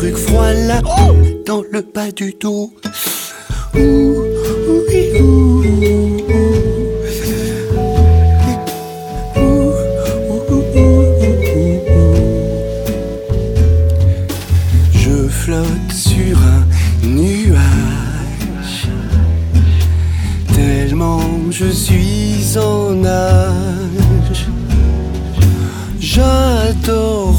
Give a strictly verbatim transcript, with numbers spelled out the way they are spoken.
truc froid là, oh, dans le bas du dos. Ouh, ouh, ouh, je flotte sur un nuage, tellement je suis en nage. J'adore